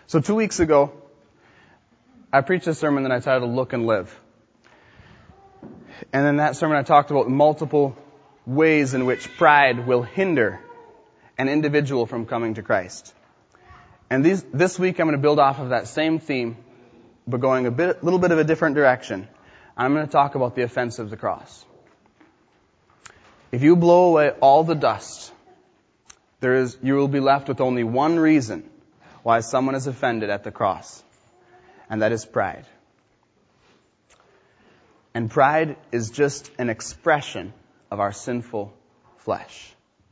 So 2 weeks ago, I preached a sermon that I titled Look and Live. And in that sermon I talked about multiple ways in which pride will hinder an individual from coming to Christ. And this week I'm going to build off of that same theme, but going a little bit of a different direction. I'm going to talk about the offense of the cross. If you blow away all the dust, you will be left with only one reason why someone is offended at the cross, and that is pride. And pride is just an expression of our sinful flesh.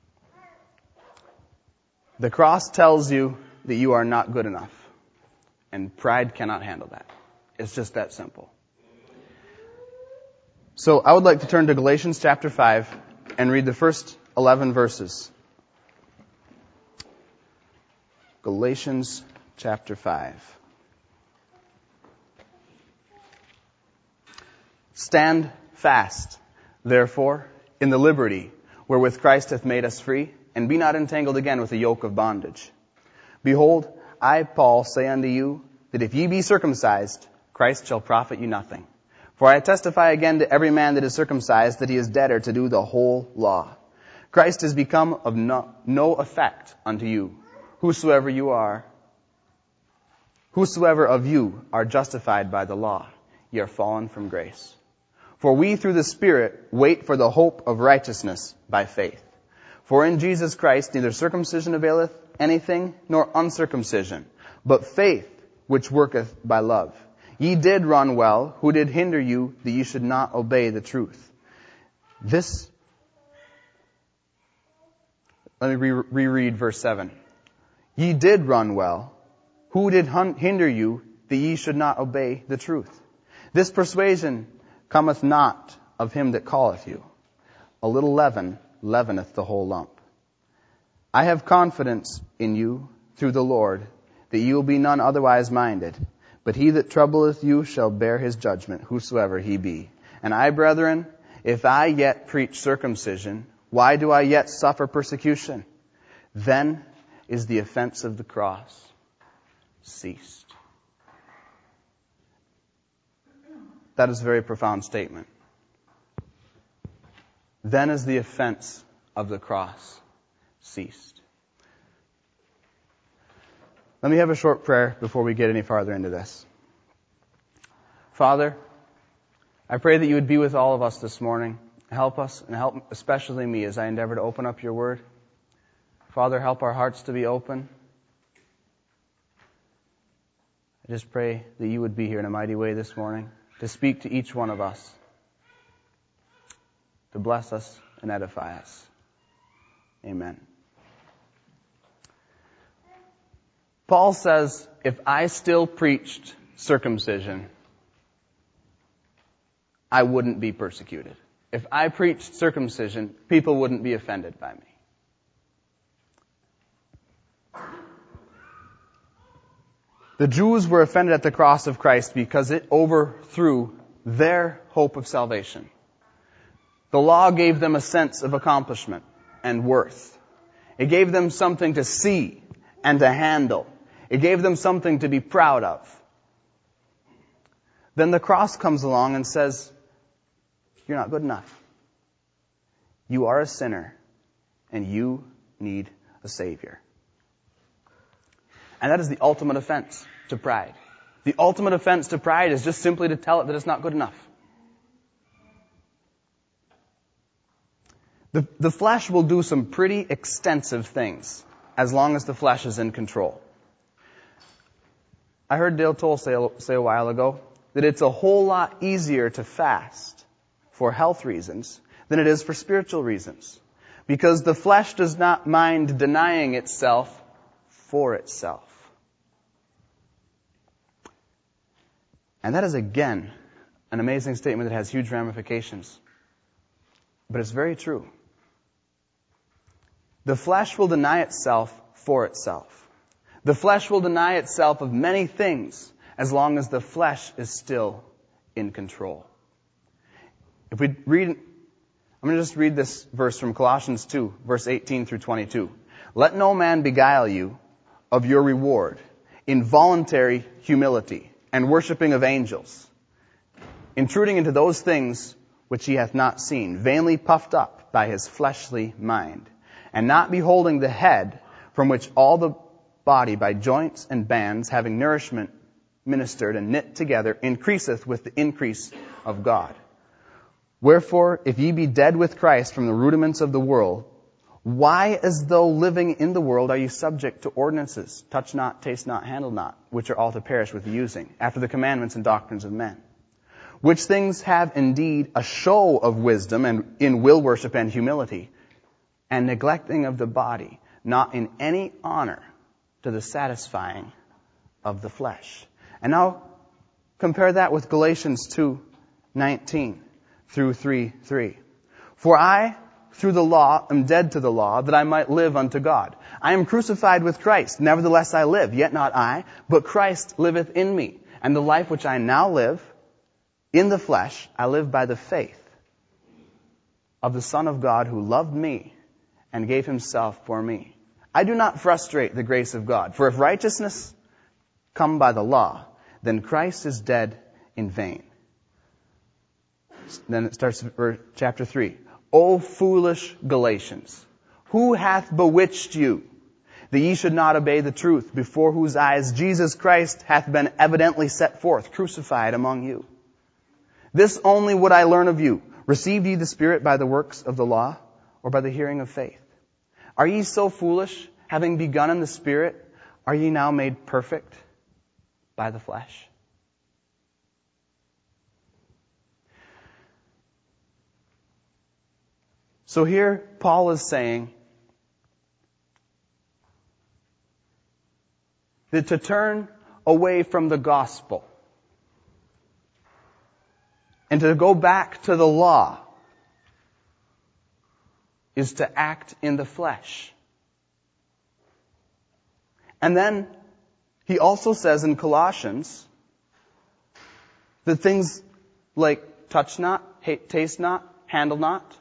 The cross tells you that you are not good enough, and pride cannot handle that. It's just that simple. So I would like to turn to Galatians chapter 5 and read the first 11 verses. Galatians chapter 5. Stand fast, therefore, in the liberty wherewith Christ hath made us free, and be not entangled again with the yoke of bondage. Behold, I, Paul, say unto you, that if ye be circumcised, Christ shall profit you nothing. For I testify again to every man that is circumcised, that he is debtor to do the whole law. Christ is become of no effect unto you, whosoever of you are justified by the law, ye are fallen from grace. For we through the Spirit wait for the hope of righteousness by faith. For in Jesus Christ neither circumcision availeth anything, nor uncircumcision, but faith which worketh by love. Ye did run well, who did hinder you that ye should not obey the truth? Let me reread verse 7. Ye did run well, who did hinder you that ye should not obey the truth? This persuasion cometh not of him that calleth you. A little leaven leaveneth the whole lump. I have confidence in you through the Lord, that ye will be none otherwise minded. But he that troubleth you shall bear his judgment, whosoever he be. And I, brethren, if I yet preach circumcision, why do I yet suffer persecution? Then is the offense of the cross ceased. That is a very profound statement. Then is the offense of the cross ceased. Let me have a short prayer before we get any farther into this. Father, I pray that you would be with all of us this morning. Help us, and help especially me as I endeavor to open up your word. Father, help our hearts to be open. I just pray that you would be here in a mighty way this morning to speak to each one of us, to bless us and edify us. Amen. Paul says, if I still preached circumcision, I wouldn't be persecuted. If I preached circumcision, people wouldn't be offended by me. The Jews were offended at the cross of Christ because it overthrew their hope of salvation. The law gave them a sense of accomplishment and worth. It gave them something to see and to handle. It gave them something to be proud of. Then the cross comes along and says, you're not good enough. You are a sinner, and you need a Savior. And that is the ultimate offense to pride. The ultimate offense to pride is just simply to tell it that it's not good enough. The flesh will do some pretty extensive things as long as the flesh is in control. I heard Dale Toll say a while ago that it's a whole lot easier to fast for health reasons than it is for spiritual reasons. Because the flesh does not mind denying itself for itself. And that is, again, an amazing statement that has huge ramifications. But it's very true. The flesh will deny itself for itself. The flesh will deny itself of many things as long as the flesh is still in control. I'm going to just read this verse from Colossians 2, verse 18 through 22. Let no man beguile you of your reward. involuntary humility, and worshiping of angels, intruding into those things which he hath not seen, vainly puffed up by his fleshly mind, and not beholding the head, from which all the body by joints and bands, having nourishment ministered and knit together, increaseth with the increase of God. Wherefore, if ye be dead with Christ from the rudiments of the world, why, as though living in the world, are you subject to ordinances, touch not, taste not, handle not, which are all to perish with the using, after the commandments and doctrines of men? Which things have indeed a show of wisdom and in will worship and humility, and neglecting of the body, not in any honor to the satisfying of the flesh. And now compare that with Galatians 2:19 through 3:3. For I, through the law, am dead to the law, that I might live unto God. I am crucified with Christ. Nevertheless I live, yet not I, but Christ liveth in me. And the life which I now live in the flesh, I live by the faith of the Son of God, who loved me and gave himself for me. I do not frustrate the grace of God. For if righteousness come by the law, then Christ is dead in vain. Then it starts chapter 3. O foolish Galatians, who hath bewitched you, that ye should not obey the truth, before whose eyes Jesus Christ hath been evidently set forth, crucified among you? This only would I learn of you. Received ye the Spirit by the works of the law, or by the hearing of faith? Are ye so foolish, having begun in the Spirit, are ye now made perfect by the flesh? So here Paul is saying that to turn away from the gospel and to go back to the law is to act in the flesh. And then he also says in Colossians that things like touch not, taste not, handle not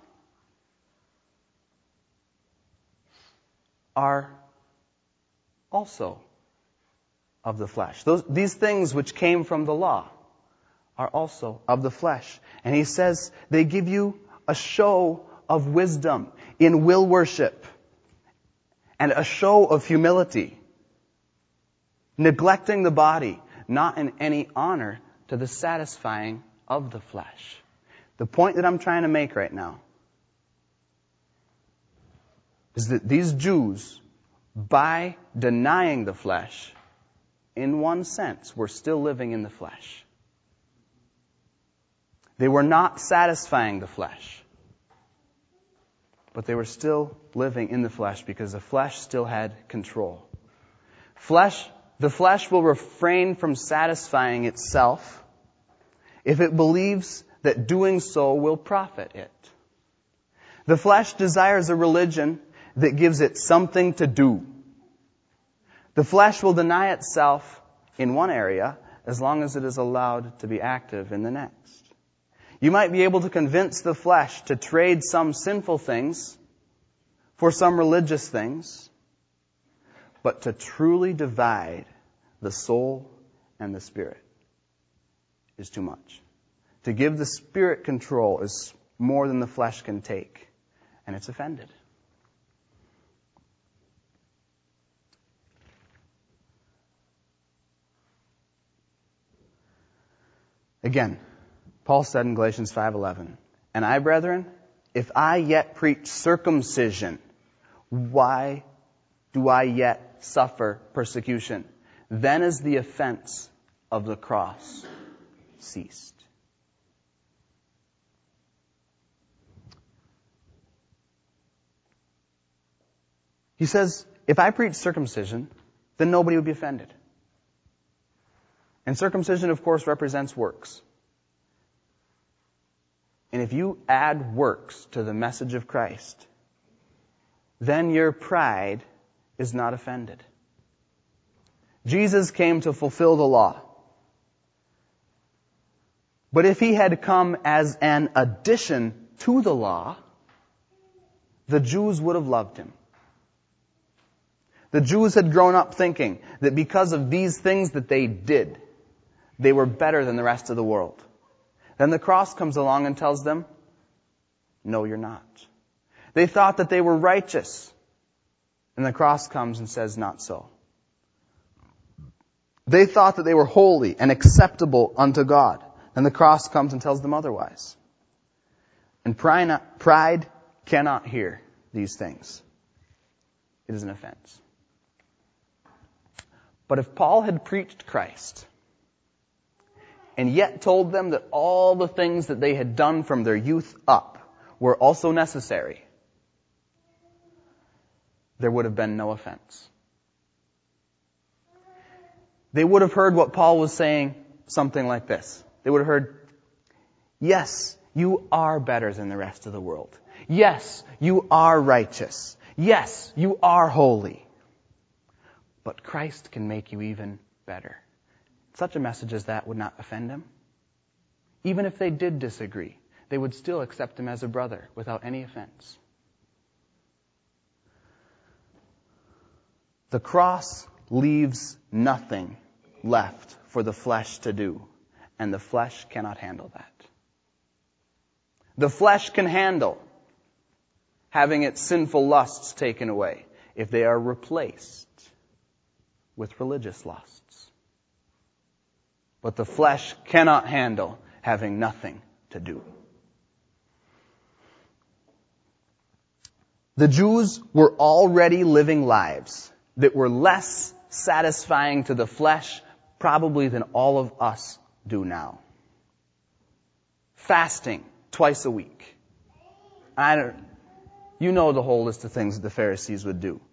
are also of the flesh. These things which came from the law are also of the flesh. And he says they give you a show of wisdom in will worship and a show of humility, neglecting the body, not in any honor to the satisfying of the flesh. The point that I'm trying to make right now is that these Jews, by denying the flesh, in one sense, were still living in the flesh. They were not satisfying the flesh, but they were still living in the flesh because the flesh still had control. The flesh will refrain from satisfying itself if it believes that doing so will profit it. The flesh desires a religion that gives it something to do. The flesh will deny itself in one area as long as it is allowed to be active in the next. You might be able to convince the flesh to trade some sinful things for some religious things, but to truly divide the soul and the spirit is too much. To give the spirit control is more than the flesh can take, and it's offended. Again, Paul said in Galatians 5:11, "And I, brethren, if I yet preach circumcision, why do I yet suffer persecution? Then is the offense of the cross ceased." He says, if I preach circumcision, then nobody would be offended. And circumcision, of course, represents works. And if you add works to the message of Christ, then your pride is not offended. Jesus came to fulfill the law. But if he had come as an addition to the law, the Jews would have loved him. The Jews had grown up thinking that because of these things that they did, they were better than the rest of the world. Then the cross comes along and tells them, no, you're not. They thought that they were righteous. And the cross comes and says, not so. They thought that they were holy and acceptable unto God. And the cross comes and tells them otherwise. And pride cannot hear these things. It is an offense. But if Paul had preached Christ and yet told them that all the things that they had done from their youth up were also necessary, there would have been no offense. They would have heard what Paul was saying, something like this. They would have heard, yes, you are better than the rest of the world. Yes, you are righteous. Yes, you are holy. But Christ can make you even better. Such a message as that would not offend him. Even if they did disagree, they would still accept him as a brother without any offense. The cross leaves nothing left for the flesh to do, and the flesh cannot handle that. The flesh can handle having its sinful lusts taken away if they are replaced with religious lusts. But the flesh cannot handle having nothing to do. The Jews were already living lives that were less satisfying to the flesh probably than all of us do now. Fasting twice a week. You know the whole list of things that the Pharisees would do.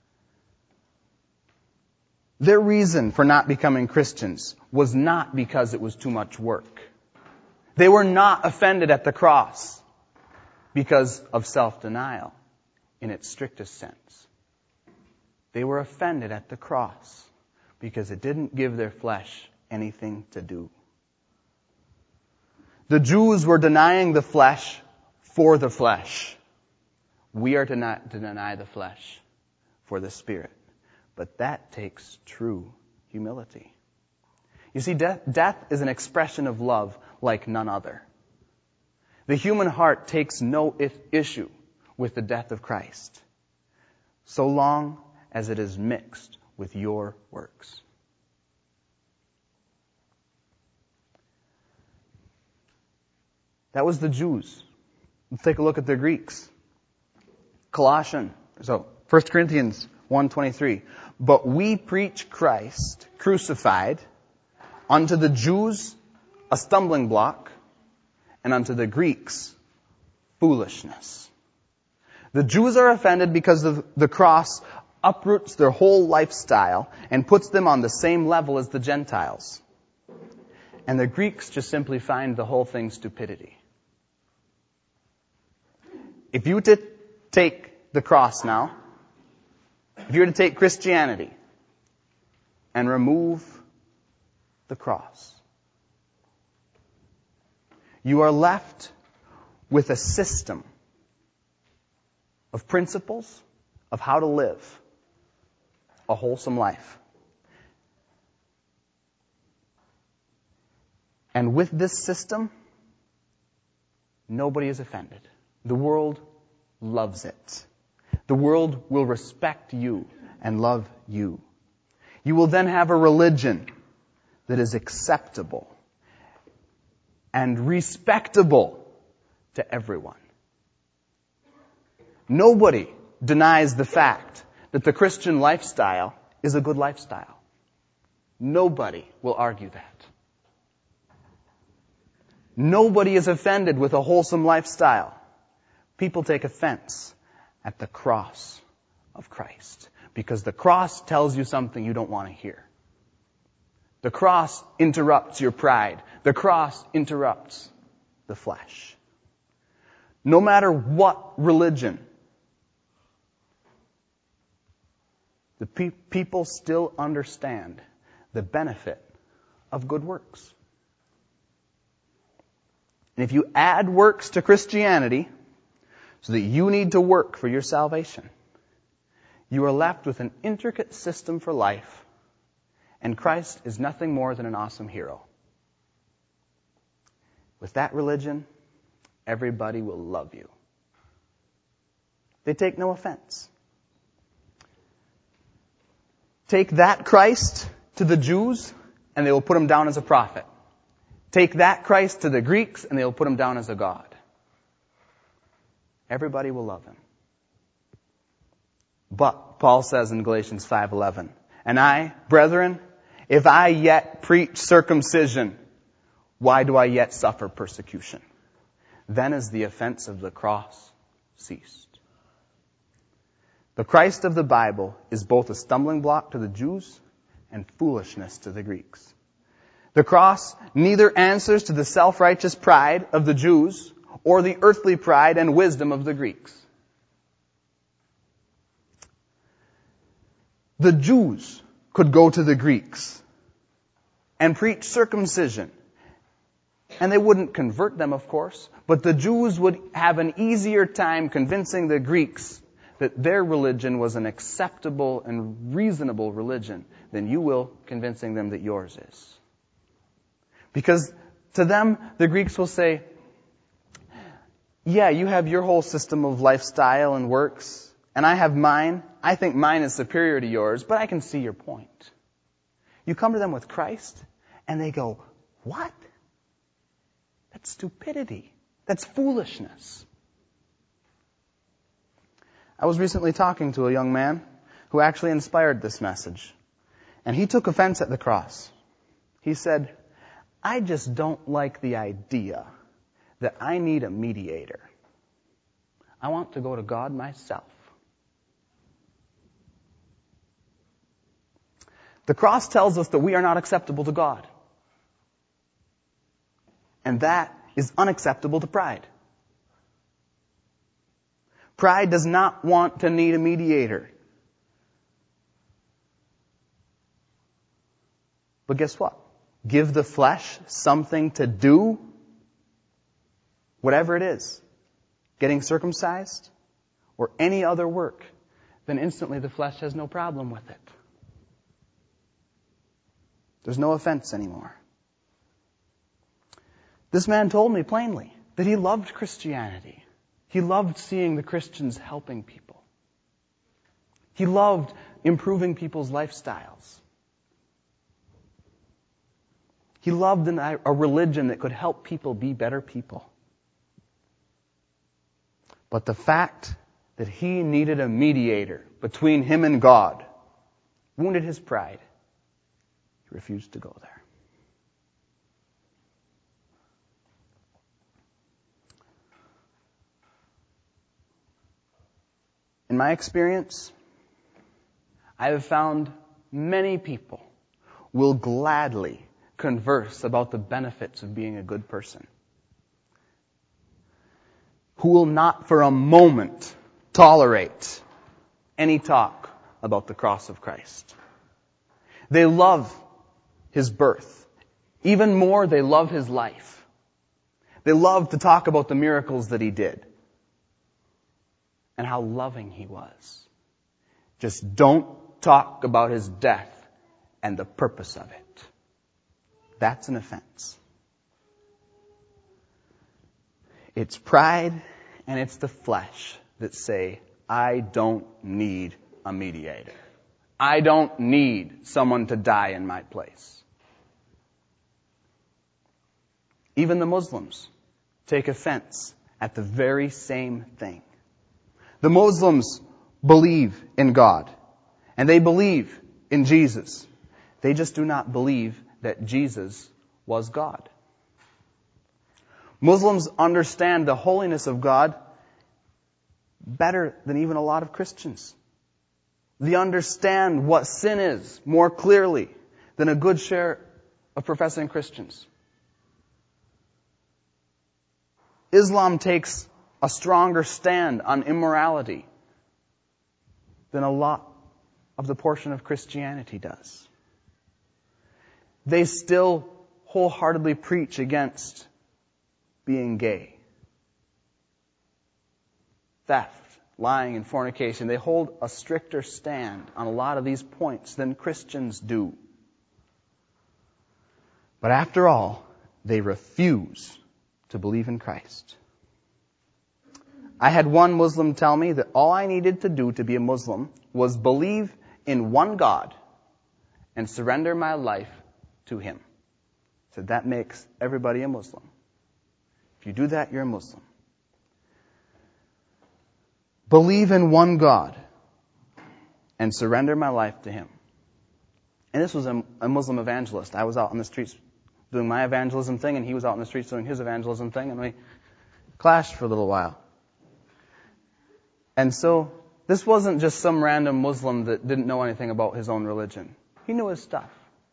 Their reason for not becoming Christians was not because it was too much work. They were not offended at the cross because of self-denial in its strictest sense. They were offended at the cross because it didn't give their flesh anything to do. The Jews were denying the flesh for the flesh. We are to not deny the flesh for the Spirit. But that takes true humility. You see, death is an expression of love like none other. The human heart takes no issue with the death of Christ, so long as it is mixed with your works. That was the Jews. Let's take a look at the Greeks. 1 Corinthians 1:23. But we preach Christ crucified, unto the Jews a stumbling block, and unto the Greeks foolishness. The Jews are offended because the cross uproots their whole lifestyle and puts them on the same level as the Gentiles. And the Greeks just simply find the whole thing stupidity. If you were to take the cross now, if you were to take Christianity and remove the cross, you are left with a system of principles of how to live a wholesome life. And with this system, nobody is offended. The world loves it. The world will respect you and love you. You will then have a religion that is acceptable and respectable to everyone. Nobody denies the fact that the Christian lifestyle is a good lifestyle. Nobody will argue that. Nobody is offended with a wholesome lifestyle. People take offense at the cross of Christ because the cross tells you something you don't want to hear. The cross interrupts your pride. The cross interrupts the flesh. No matter what religion, the people still understand the benefit of good works. And if you add works to Christianity so that you need to work for your salvation, You are left with an intricate system for life, and Christ is nothing more than an awesome hero. With that religion, everybody will love you. They take no offense. Take that Christ to the Jews, and they will put him down as a prophet. Take that Christ to the Greeks, and they will put him down as a god. Everybody will love him. But, Paul says in Galatians 5:11, and I, brethren, if I yet preach circumcision, why do I yet suffer persecution? Then is the offense of the cross ceased. The Christ of the Bible is both a stumbling block to the Jews and foolishness to the Greeks. The cross neither answers to the self-righteous pride of the Jews or the earthly pride and wisdom of the Greeks. The Jews could go to the Greeks and preach circumcision. And they wouldn't convert them, of course, but the Jews would have an easier time convincing the Greeks that their religion was an acceptable and reasonable religion than you will convincing them that yours is. Because to them, the Greeks will say, yeah, you have your whole system of lifestyle and works, and I have mine. I think mine is superior to yours, but I can see your point. You come to them with Christ, and they go, what? That's stupidity. That's foolishness. I was recently talking to a young man who actually inspired this message. And he took offense at the cross. He said, I just don't like the idea that I need a mediator. I want to go to God myself. The cross tells us that we are not acceptable to God. And that is unacceptable to pride. Pride does not want to need a mediator. But guess what? Give the flesh something to do, whatever it is, getting circumcised or any other work, then instantly the flesh has no problem with it. There's no offense anymore. This man told me plainly that he loved Christianity. He loved seeing the Christians helping people. He loved improving people's lifestyles. He loved a religion that could help people be better people. But the fact that he needed a mediator between him and God wounded his pride. He refused to go there. In my experience, I have found many people will gladly converse about the benefits of being a good person, who will not for a moment tolerate any talk about the cross of Christ. They love his birth. Even more, they love his life. They love to talk about the miracles that he did and how loving he was. Just don't talk about his death and the purpose of it. That's an offense. It's pride and it's the flesh that say, I don't need a mediator. I don't need someone to die in my place. Even the Muslims take offense at the very same thing. The Muslims believe in God, and they believe in Jesus. They just do not believe that Jesus was God. Muslims understand the holiness of God better than even a lot of Christians. They understand what sin is more clearly than a good share of professing Christians. Islam takes a stronger stand on immorality than a lot of the portion of Christianity does. They still wholeheartedly preach against being gay, theft, lying and fornication. They hold a stricter stand on a lot of these points than Christians do. But after all, they refuse to believe in Christ. I had one Muslim tell me that all I needed to do to be a Muslim was believe in one God and surrender my life to Him. He said that makes everybody a Muslim. If you do that, you're a Muslim. Believe in one God and surrender my life to Him. And this was a Muslim evangelist. I was out on the streets doing my evangelism thing, and he was out in the streets doing his evangelism thing, and we clashed for a little while. And so, this wasn't just some random Muslim that didn't know anything about his own religion. He knew his stuff.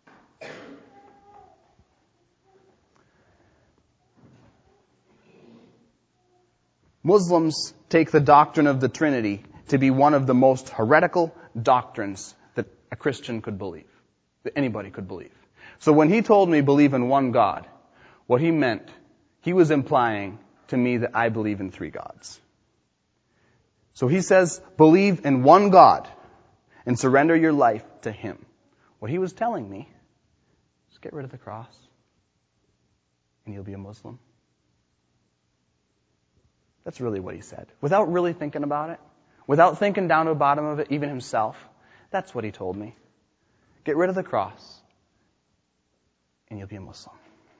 Muslims take the doctrine of the Trinity to be one of the most heretical doctrines that a Christian could believe, that anybody could believe. So when he told me believe in one God, what he meant, he was implying to me that I believe in three gods. So he says, believe in one God and surrender your life to Him. What he was telling me is get rid of the cross and you'll be a Muslim. That's really what he said. Without really thinking about it, without thinking down to the bottom of it, even himself, that's what he told me. Get rid of the cross and you'll be a Muslim.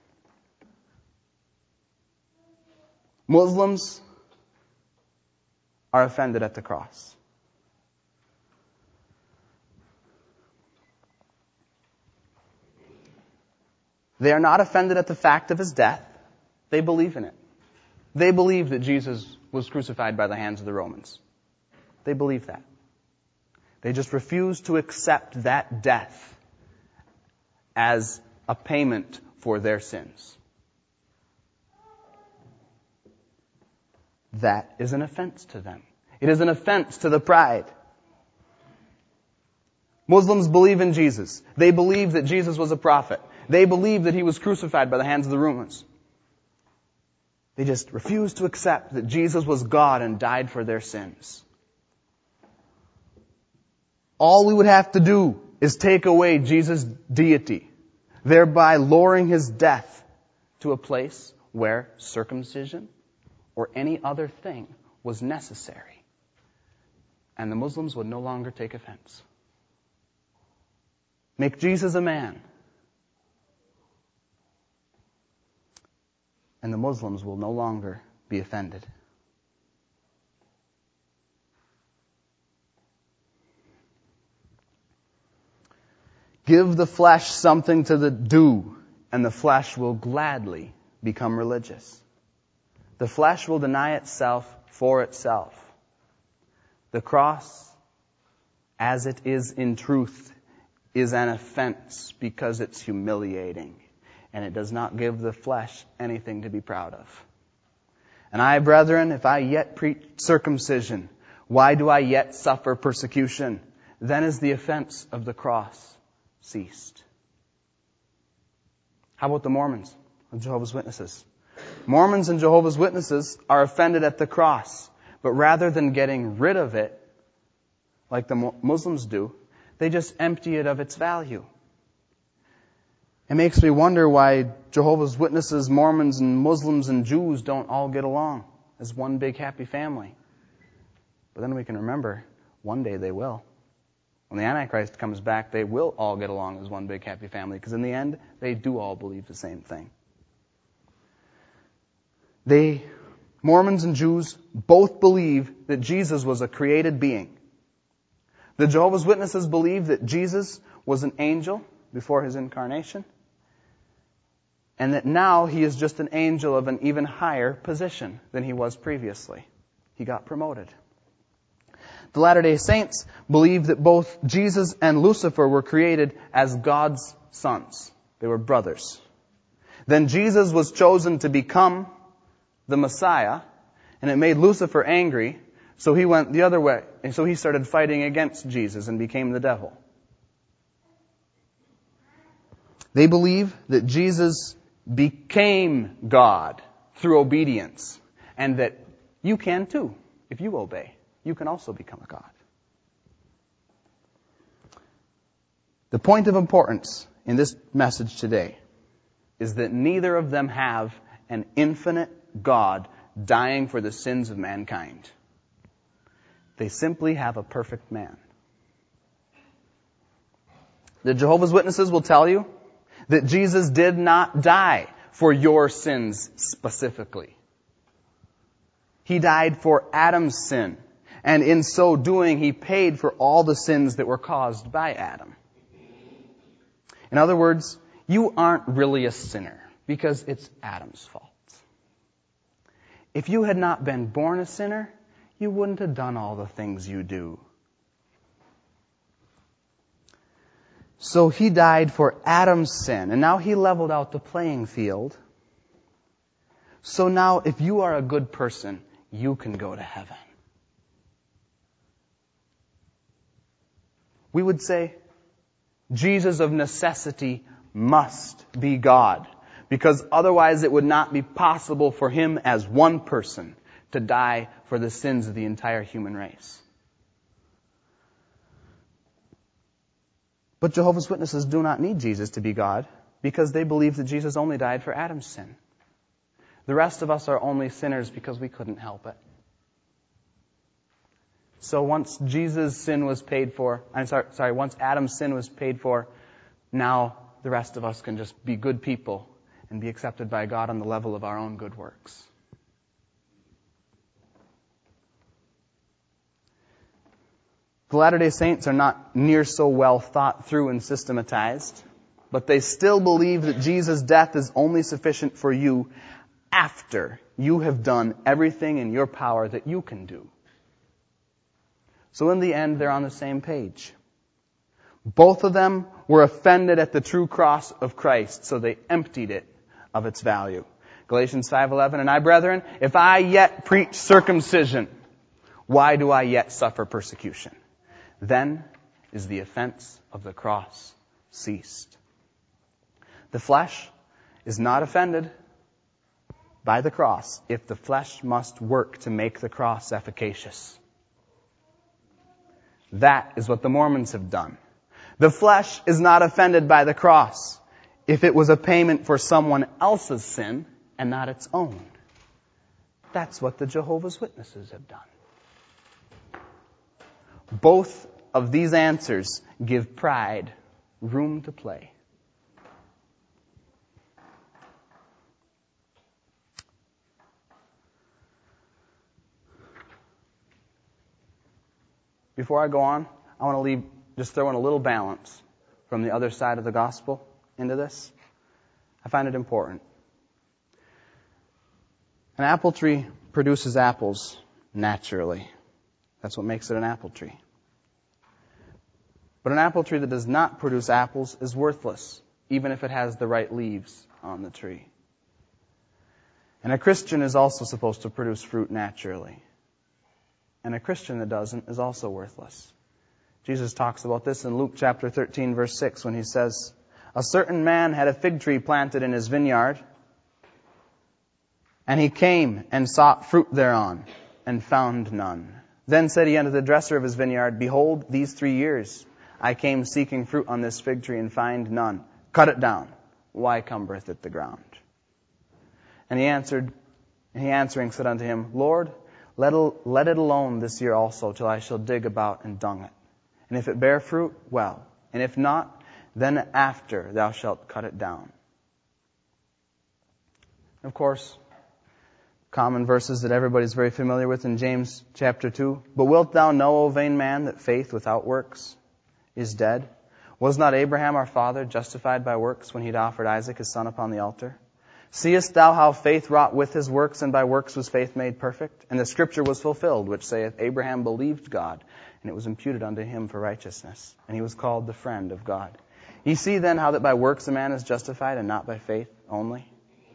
Muslims are offended at the cross. They are not offended at the fact of His death. They believe in it. They believe that Jesus was crucified by the hands of the Romans. They believe that. They just refuse to accept that death as a payment for their sins. That is an offense to them. It is an offense to the pride. Muslims believe in Jesus. They believe that Jesus was a prophet. They believe that He was crucified by the hands of the Romans. They just refuse to accept that Jesus was God and died for their sins. All we would have to do is take away Jesus' deity, thereby lowering His death to a place where circumcision or any other thing was necessary. And the Muslims would no longer take offense. Make Jesus a man. And the Muslims will no longer be offended. Give the flesh something to do, and the flesh will gladly become religious. The flesh will deny itself for itself. The cross, as it is in truth, is an offense because it's humiliating. And it does not give the flesh anything to be proud of. And I, brethren, if I yet preach circumcision, why do I yet suffer persecution? Then is the offense of the cross ceased. How about the Mormons and Jehovah's Witnesses? Mormons and Jehovah's Witnesses are offended at the cross, but rather than getting rid of it, like the Muslims do, they just empty it of its value. It makes me wonder why Jehovah's Witnesses, Mormons, and Muslims and Jews don't all get along as one big happy family. But then we can remember, one day they will. When the Antichrist comes back, they will all get along as one big happy family, because in the end, they do all believe the same thing. Mormons and Jews both believe that Jesus was a created being. The Jehovah's Witnesses believe that Jesus was an angel before His incarnation, and that now He is just an angel of an even higher position than He was previously. He got promoted. The Latter-day Saints believe that both Jesus and Lucifer were created as God's sons. They were brothers. Then Jesus was chosen to become the Messiah, and it made Lucifer angry, so he went the other way. And so he started fighting against Jesus and became the devil. They believe that Jesus became God through obedience, and that you can too if you obey. you can also become a God. The point of importance in this message today is that neither of them have an infinite God dying for the sins of mankind. They simply have a perfect man. The Jehovah's Witnesses will tell you that Jesus did not die for your sins specifically. He died for Adam's sin, and in so doing, He paid for all the sins that were caused by Adam. In other words, you aren't really a sinner because it's Adam's fault. If you had not been born a sinner, you wouldn't have done all the things you do. So He died for Adam's sin, and now He leveled out the playing field. So now if you are a good person, you can go to heaven. We would say, Jesus of necessity must be God, because otherwise it would not be possible for Him as one person to die for the sins of the entire human race. But Jehovah's Witnesses do not need Jesus to be God, because they believe that Jesus only died for Adam's sin. The rest of us are only sinners because we couldn't help it. So once Jesus' sin was paid for, once Adam's sin was paid for, now the rest of us can just be good people and be accepted by God on the level of our own good works. The Latter-day Saints are not near so well thought through and systematized, but they still believe that Jesus' death is only sufficient for you after you have done everything in your power that you can do. So in the end, they're on the same page. Both of them were offended at the true cross of Christ, so they emptied it of its value. Galatians 5:11, and I, brethren, if I yet preach circumcision, why do I yet suffer persecution? Then is the offense of the cross ceased. The flesh is not offended by the cross if the flesh must work to make the cross efficacious. That is what the Mormons have done. The flesh is not offended by the cross if it was a payment for someone else's sin and not its own. That's what the Jehovah's Witnesses have done. Both of these answers give pride room to play. Before I go on, I want to just throw in a little balance from the other side of the gospel into this. I find it important. An apple tree produces apples naturally. That's what makes it an apple tree. But an apple tree that does not produce apples is worthless, even if it has the right leaves on the tree. And a Christian is also supposed to produce fruit naturally. And a Christian that doesn't is also worthless. Jesus talks about this in Luke chapter 13, verse 6, when He says, a certain man had a fig tree planted in his vineyard, and he came and sought fruit thereon, and found none. Then said he unto the dresser of his vineyard, behold, these 3 years I came seeking fruit on this fig tree, and find none. Cut it down. Why cumbereth it the ground? And he answering said unto him, Lord, let it alone this year also, till I shall dig about and dung it. And if it bear fruit, well. And if not, then after thou shalt cut it down. Of course, common verses that everybody's very familiar with in James chapter 2. But wilt thou know, O vain man, that faith without works is dead? Was not Abraham our father justified by works when he had offered Isaac his son upon the altar? Seest thou how faith wrought with his works, and by works was faith made perfect? And the scripture was fulfilled, which saith, Abraham believed God, and it was imputed unto him for righteousness. And he was called the friend of God. Ye see then how that by works a man is justified, and not by faith only?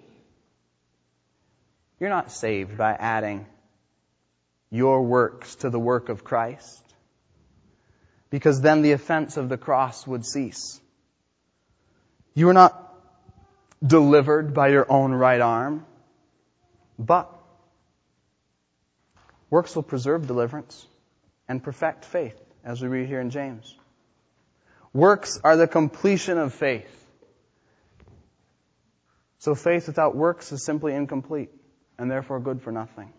You're not saved by adding your works to the work of Christ, because then the offense of the cross would cease. You are not delivered by your own right arm, but works will preserve deliverance. and perfect faith, as we read here in James. Works are the completion of faith. So faith without works is simply incomplete, and therefore good for nothing.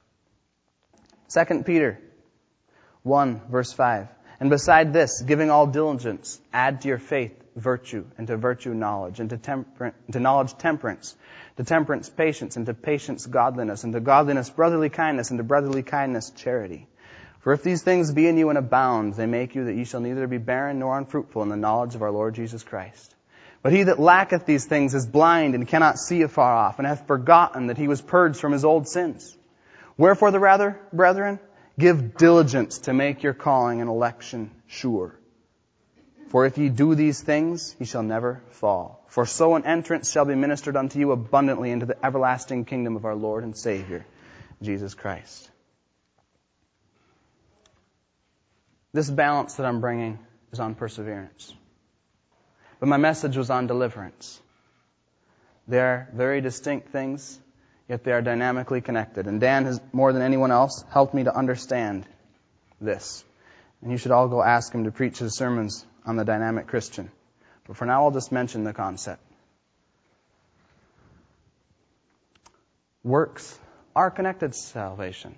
2 Peter 1, verse 5. And beside this, giving all diligence, add to your faith virtue, and to virtue knowledge, and to knowledge temperance, to temperance patience, and to patience godliness, and to godliness brotherly kindness, and to brotherly kindness charity. For if these things be in you and abound, they make you that ye shall neither be barren nor unfruitful in the knowledge of our Lord Jesus Christ. But he that lacketh these things is blind and cannot see afar off, and hath forgotten that he was purged from his old sins. Wherefore the rather, brethren, give diligence to make your calling and election sure. For if ye do these things, ye shall never fall. For so an entrance shall be ministered unto you abundantly into the everlasting kingdom of our Lord and Savior, Jesus Christ. This balance that I'm bringing is on perseverance. But my message was on deliverance. They are very distinct things, yet they are dynamically connected. And Dan has, more than anyone else, helped me to understand this. And you should all go ask him to preach his sermons on the dynamic Christian. But for now, I'll just mention the concept. Works are connected to salvation.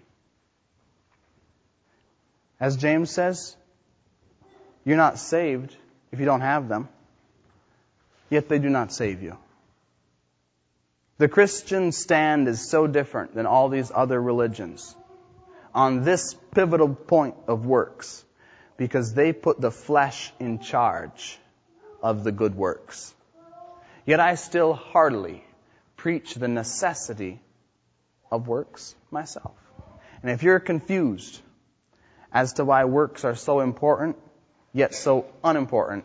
As James says, you're not saved if you don't have them, yet they do not save you. The Christian stand is so different than all these other religions on this pivotal point of works, because they put the flesh in charge of the good works. Yet I still heartily preach the necessity of works myself. And if you're confused as to why works are so important, yet so unimportant,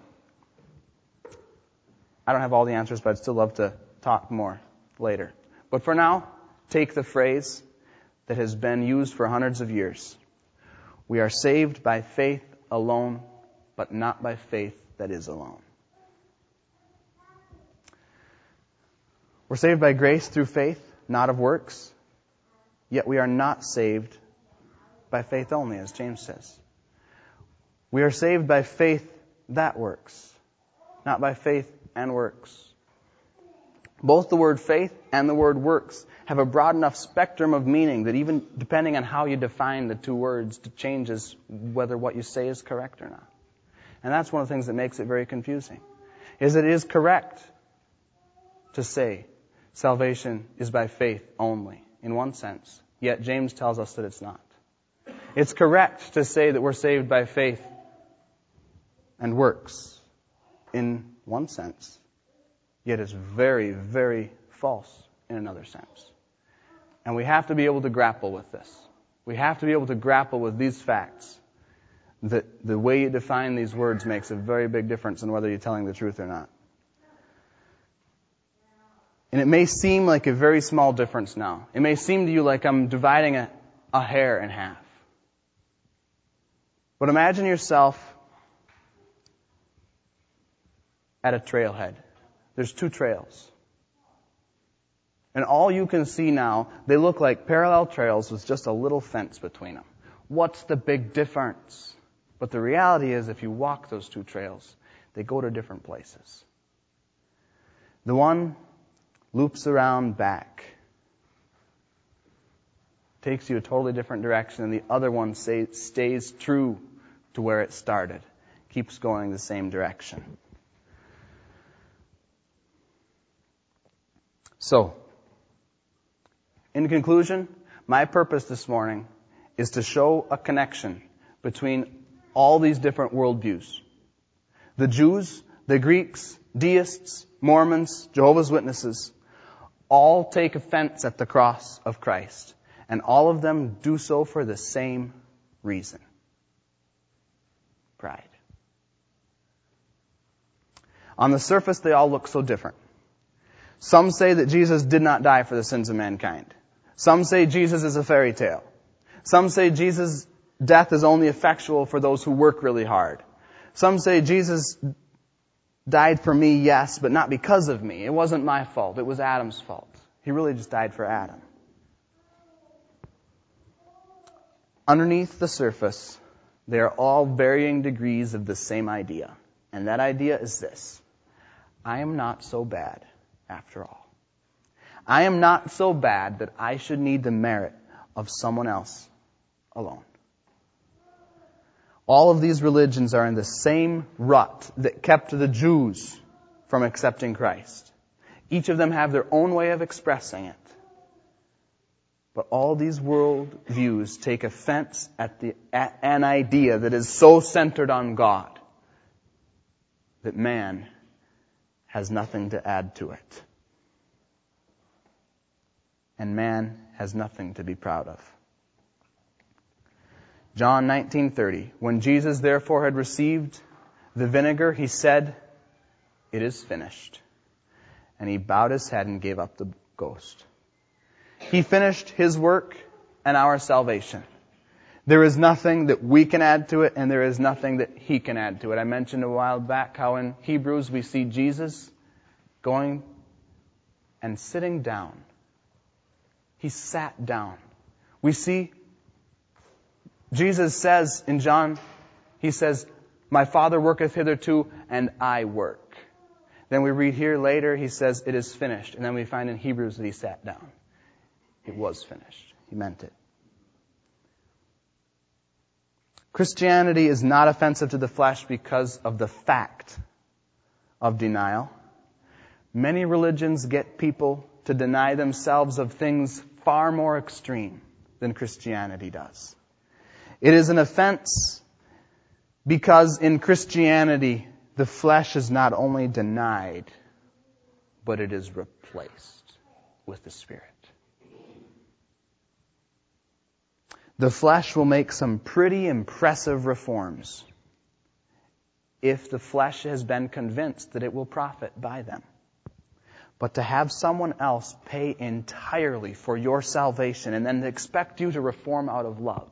I don't have all the answers, but I'd still love to talk more later. But for now, take the phrase that has been used for hundreds of years. We are saved by faith alone, but not by faith that is alone. We're saved by grace through faith, not of works. Yet we are not saved by faith only, as James says. We are saved by faith that works, not by faith and works. Both the word faith and the word works have a broad enough spectrum of meaning that even depending on how you define the two words, it changes whether what you say is correct or not. And that's one of the things that makes it very confusing, is that it is correct to say salvation is by faith only, in one sense, yet James tells us that it's not. It's correct to say that we're saved by faith and works, in one sense, yet it's very, very false in another sense. And we have to be able to grapple with this. We have to be able to grapple with these facts, that the way you define these words makes a very big difference in whether you're telling the truth or not. And it may seem like a very small difference now. It may seem to you like I'm dividing a hair in half. But imagine yourself at a trailhead. There's two trails. And all you can see now, they look like parallel trails with just a little fence between them. What's the big difference? But the reality is, if you walk those two trails, they go to different places. The one loops around back, takes you a totally different direction, and the other one stays true to where it started, keeps going the same direction. So, in conclusion, my purpose this morning is to show a connection between all these different worldviews. The Jews, the Greeks, deists, Mormons, Jehovah's Witnesses, all take offense at the cross of Christ, and all of them do so for the same reason: pride. On the surface, they all look so different. Some say that Jesus did not die for the sins of mankind. Some say Jesus is a fairy tale. Some say Jesus' death is only effectual for those who work really hard. Some say Jesus died for me, yes, but not because of me. It wasn't my fault. It was Adam's fault. He really just died for Adam. Underneath the surface, They are all varying degrees of the same idea. And that idea is this: I am not so bad after all. I am not so bad that I should need the merit of someone else alone. All of these religions are in the same rut that kept the Jews from accepting Christ. Each of them have their own way of expressing it. But all these world views take offense at an idea that is so centered on God that man has nothing to add to it. And man has nothing to be proud of. John 19:30. When Jesus therefore had received the vinegar, he said, "It is finished." And he bowed his head and gave up the ghost. He finished his work and our salvation. There is nothing that we can add to it, and there is nothing that he can add to it. I mentioned a while back how in Hebrews we see Jesus going and sitting down. He sat down. We see Jesus says in John, he says, "My Father worketh hitherto, and I work." Then we read here later, he says, "It is finished." And then we find in Hebrews that he sat down. It was finished. He meant it. Christianity is not offensive to the flesh because of the fact of denial. Many religions get people to deny themselves of things far more extreme than Christianity does. It is an offense because in Christianity, the flesh is not only denied, but it is replaced with the Spirit. The flesh will make some pretty impressive reforms if the flesh has been convinced that it will profit by them. But to have someone else pay entirely for your salvation and then expect you to reform out of love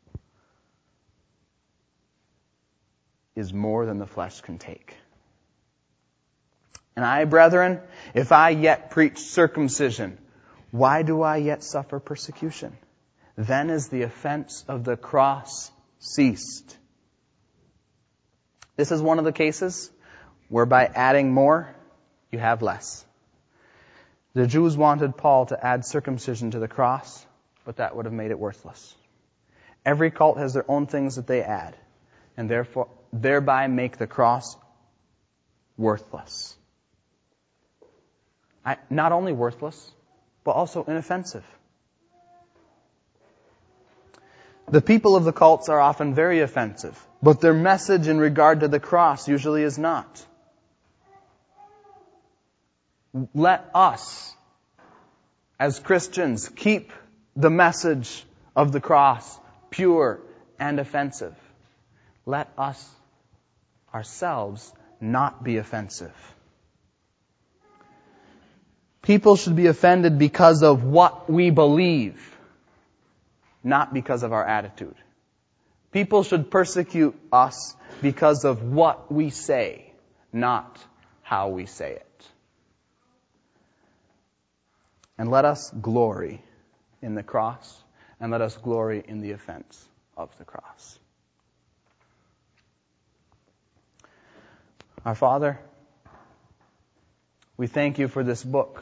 is more than the flesh can take. And I, brethren, if I yet preach circumcision, why do I yet suffer persecution? Then is the offense of the cross ceased. This is one of the cases where by adding more, you have less. The Jews wanted Paul to add circumcision to the cross, but that would have made it worthless. Every cult has their own things that they add, and therefore thereby make the cross worthless. Not only worthless, but also inoffensive. The people of the cults are often very offensive, but their message in regard to the cross usually is not. Let us, as Christians, keep the message of the cross pure and offensive. Let us ourselves not be offensive. People should be offended because of what we believe, not because of our attitude. People should persecute us because of what we say, not how we say it. And let us glory in the cross, and let us glory in the offense of the cross. Our Father, we thank you for this book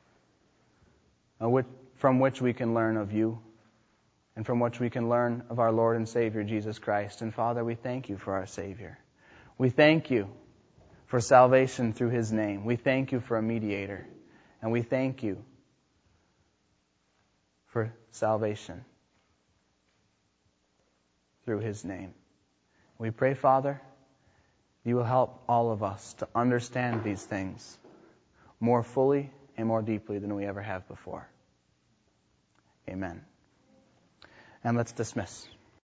from which we can learn of you and from which we can learn of our Lord and Savior, Jesus Christ. And Father, we thank you for our Savior. We thank you for salvation through His name. We thank you for a mediator. And we thank you for salvation through His name. We pray, Father, you will help all of us to understand these things more fully and more deeply than we ever have before. Amen. And let's dismiss.